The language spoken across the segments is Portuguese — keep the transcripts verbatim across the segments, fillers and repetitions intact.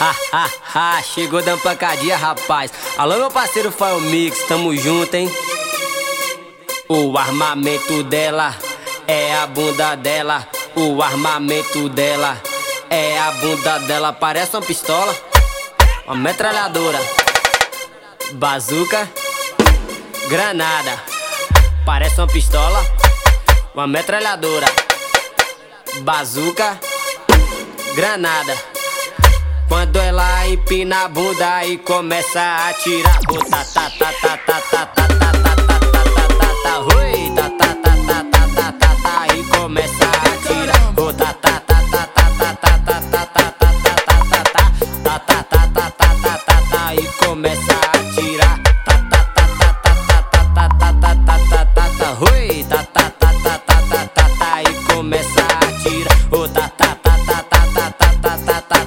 Ha, ha, ha, chegou dando pancadinha, rapaz. Alô, meu parceiro File Mix, tamo junto, hein? O armamento dela é a bunda dela. O armamento dela é a bunda dela. Parece uma pistola, uma metralhadora, bazuca, granada. Parece uma pistola, uma metralhadora, bazuca, granada. Quando ela empina a bunda e começa a atirar, oh, tá, tá, tá, tá, tá, tá, tá, tá, tá, tá, tá, tá, tá, oi, tá, tá, tá, tá, tá, tá, tá, tá, e começa a atirar, oh, tá, tá, tá, tá, tá, tá, tá, tá, tá, tá, tá, tá, tá, tá, tá, tá, tá, tá, tá, e começa a atirar, tá, tá, tá, tá, tá, tá, tá, tá, tá, tá, tá, tá, oi, tá, tá, tá, tá, tá, tá, tá, tá, e começa a atirar, oh, tá, tá, tá, tá, tá, tá, tá, tá, tá, tá,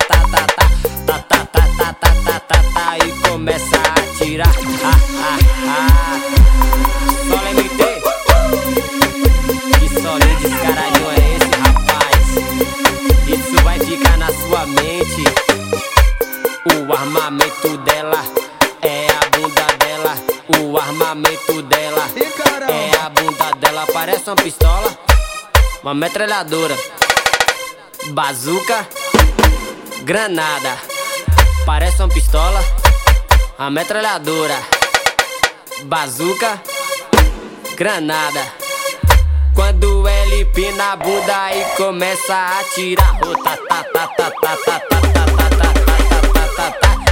e começa a atirar. Ah, ah, ah. Solo M T. Que solinho descaradinho é esse, rapaz? Isso vai ficar na sua mente. O armamento dela é a bunda dela. O armamento dela é a bunda dela. Parece uma pistola, uma metralhadora, bazuca, granada. Parece uma pistola, a metralhadora, bazuca, granada. Quando ele empina a bunda e começa a atirar, oh, tá, tá, tá, tá, tá, tá, tá, tá, tá, tá,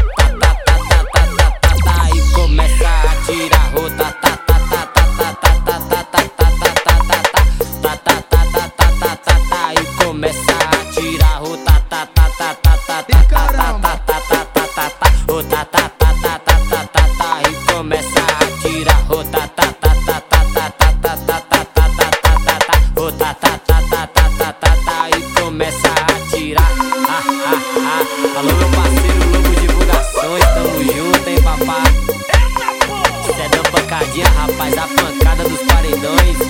tá, tá, e começa a atirar, oh, tá, tá, tá, tá, tá, tá, tá, tá, tá, tá, tá, tá, tá, e começa a atirar, oh, tá, tá, tá, tá, tá, tá, tá, tá, oh, tá, tá, tá, tá, tá, tá, tá, tá, e começa a atirar, oh, tá, tá, tá, tá, tá, tá, tá, tá, tá, tá, tá, tá, tá, oh, tá, tá, tá, tá, tá, tá, tá, tá, e começa a atirar. Ah, ah, ah. Alô, meu parceiro Lobo Divulgações, tamo junto, hein, papá? Cê é da pancadinha, rapaz, a pancada dos paredões.